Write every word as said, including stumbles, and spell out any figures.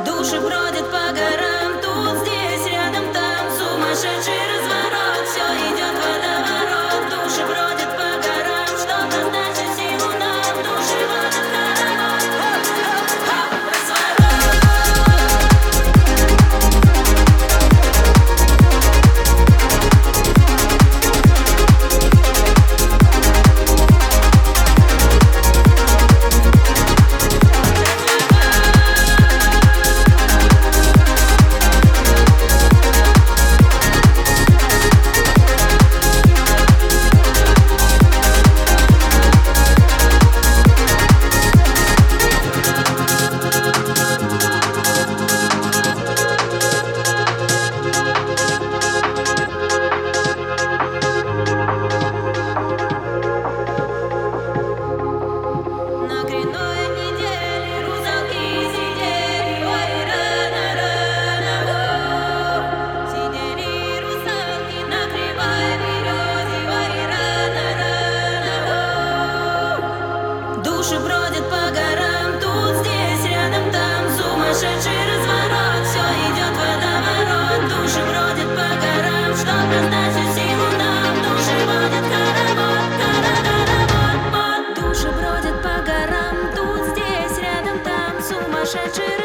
Души бродят по горам, тут, здесь, рядом, там. Сумасшедший разворот, все идет в водоворот. Души бродят по горам, что-то значит силу нам. Души водят хоровод, хоп-хоп-хоп, души бродят по горам, тут, здесь, рядом, там. Сумасшедший разворот, все идет в водоворот. Души бродят по горам, что-то значит силу нам. Души водят хоровод, хоровод, хоровод. Души бродят по горам, тут, здесь, рядом, там. Сумасшедший